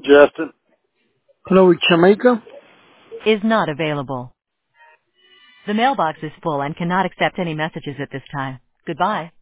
Justin. Hello, Jamaica. Is not available. The mailbox is full and cannot accept any messages at this time. Goodbye.